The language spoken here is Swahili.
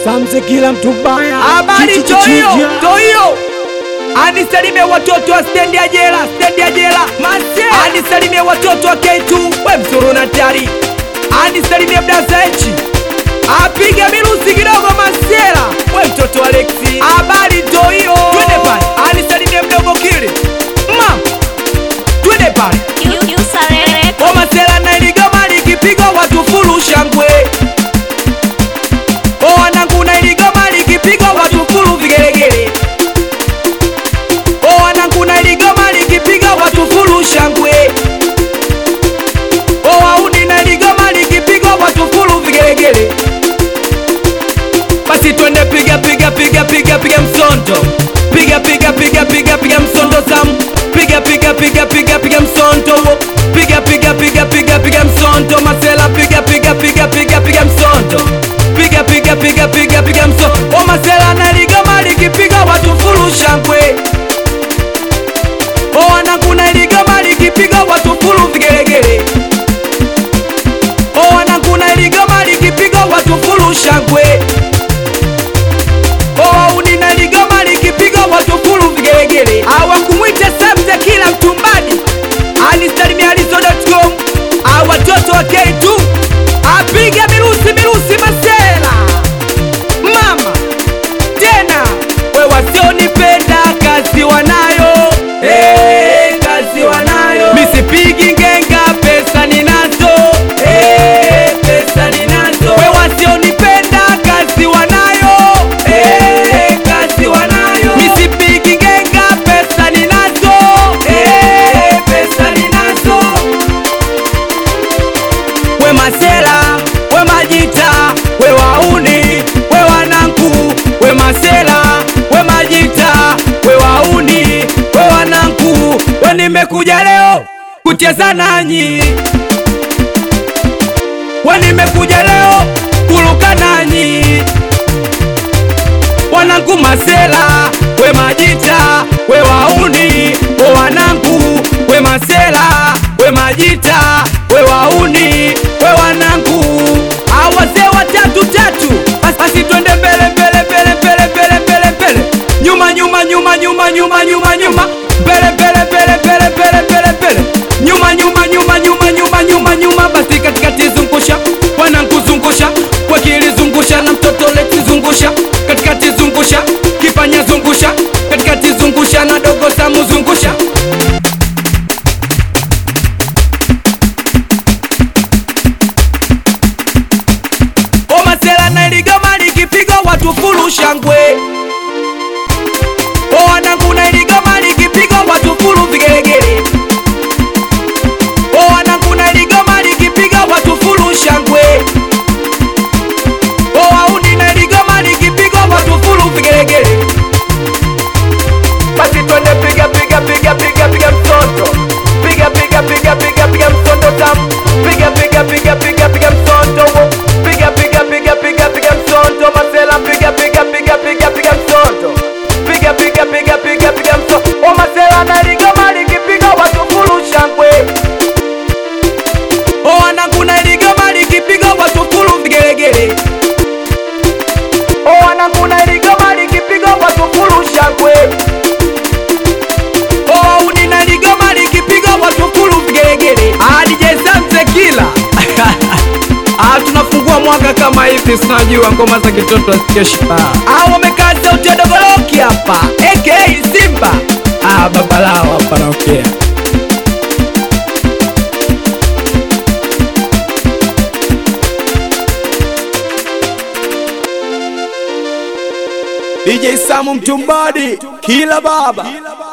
Samse kila mtu mbaya. Habari toyo. Anisalimie watoto wa stendi ya jela. Anisalimie watoto wa K2, we msuru na tari. Anisalimie Blaza Echi, apiga mirusi kidogo Masela, we mtoto wa Lexi. Habari toyo. Twende pale. Anisalimie mdogo Kili. Twende pale. O Masela na iligoma likipigwa watu fulu shangwe. O wanangu na iligoma likipigwa watu fulu vigelegele. O wanangu na iligoma likipigwa watu fulu shangwe. O wauni na iligoma likipigwa watu fulu vigelegele. Basi twende piga msonto. Piga msonto Sam. Piga msonto. Piga msonto Masela. Piga msonto. Piga msonto. O Masela na iligoma likipiga watu fulu shangwe. O wanangu na iligoma likipiga watu fulu vigelegele. O wanangu na iligoma likipiga watu fulu shangwe. O wauni na iligoma likipiga watu fulu vigelegele. Awakumwita Samse kila mtumbadi. Anisalimia Alizo.com. Watoto wa K2, apiga mirusi Masela. Mama tena we wasionipenda kazi wanayo. Kazi wanayo. Misipigi ngenga pesa ninazo. Pesa ninazo. We wasionipenda kazi wanayo. Kazi wanayo. Misipigi ngenga pesa ninazo. Pesa ninazo. We Masela, we Majita, we wauni, we wanangu. We Masela, we Majita, we wauni, we wanangu. We nimekuja leo kucheza nanyi. We nimekuja leo kuluka nanyi. Wanangu Masela, we Majita, we wauni, we wanangu. We Masela, we Majita, we wauni, we wanangu. Awazee watatu. Basi twende mbele. Nyuma. Mbele. Nyuma. Basi katikati zungusha. Wanangu zungusha. Wakili zungusha na mtoto Lexi zungusha. Katikati zungusha. Kipanya zungusha. Katikati zungusha na dogo Samu zungusha. O Masela na iligoma likipigwa watu fulu shangwe. O wanangu na iligoma likipigwa watu fulu vigelegele. O wanangu na iligoma likipigwa watu fulu shangwe. O wauni na iligoma likipigwa watu fulu vigelegele. Basi twende piga msonto. Piga msonto Sam. Piga msonto. Piga msonto Masela. Piga msonto. Piga msonto. O Masela na iligoma likipiga watu fulu shangwe. O wanangu na iligoma likipiga watu fulu vigelegele. O wanangu na iligoma likipiga watu fulu shangwe. O wauni na iligoma likipiga watu fulu vigelegele. DJ Samse kila tunafungua mwaka kama hivi, tunajua ngoma za kitoto asikeshi. Wamekaa sauti ya Dogoloki hapa aka Simba. Baba lao hapa naongea. DJ Samu mtumbadi kila baba.